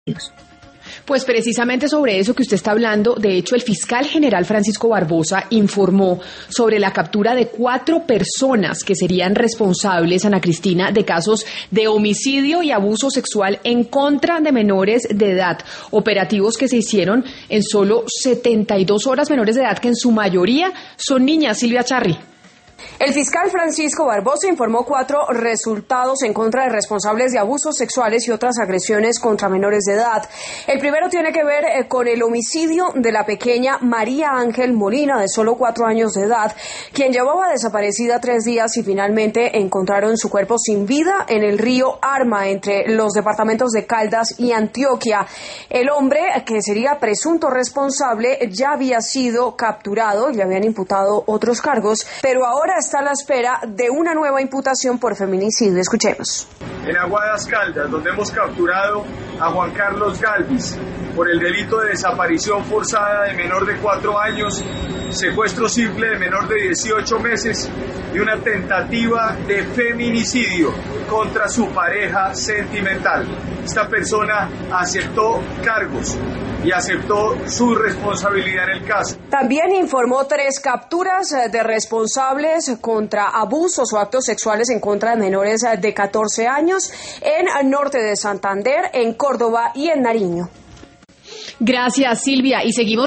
Pues precisamente sobre eso que usted está hablando, de hecho el fiscal general Francisco Barbosa informó sobre la captura de 4 personas que serían responsables, Ana Cristina, de casos de homicidio y abuso sexual en contra de menores de edad, operativos que se hicieron en solo 72 horas, menores de edad que en su mayoría son niñas. Silvia Charri. El fiscal Francisco Barbosa informó 4 resultados en contra de responsables de abusos sexuales y otras agresiones contra menores de edad. El primero tiene que ver con el homicidio de la pequeña María Ángel Molina, de solo 4 años de edad, quien llevaba desaparecida 3 días y finalmente encontraron su cuerpo sin vida en el río Arma, entre los departamentos de Caldas y Antioquia. El hombre, que sería presunto responsable, ya había sido capturado y le habían imputado otros cargos, pero ahora está a la espera de una nueva imputación por feminicidio. Escuchemos. En Aguadas Caldas, donde hemos capturado a Juan Carlos Galvis por el delito de desaparición forzada de menor de 4 años, secuestro simple de menor de 18 meses y una tentativa de feminicidio contra su pareja sentimental. Esta persona aceptó cargos y aceptó su responsabilidad en el caso. También informó 3 capturas de responsables contra abusos o actos sexuales en contra de menores de 14 años en norte de Santander, en Córdoba y en Nariño. Gracias, Silvia. Y seguimos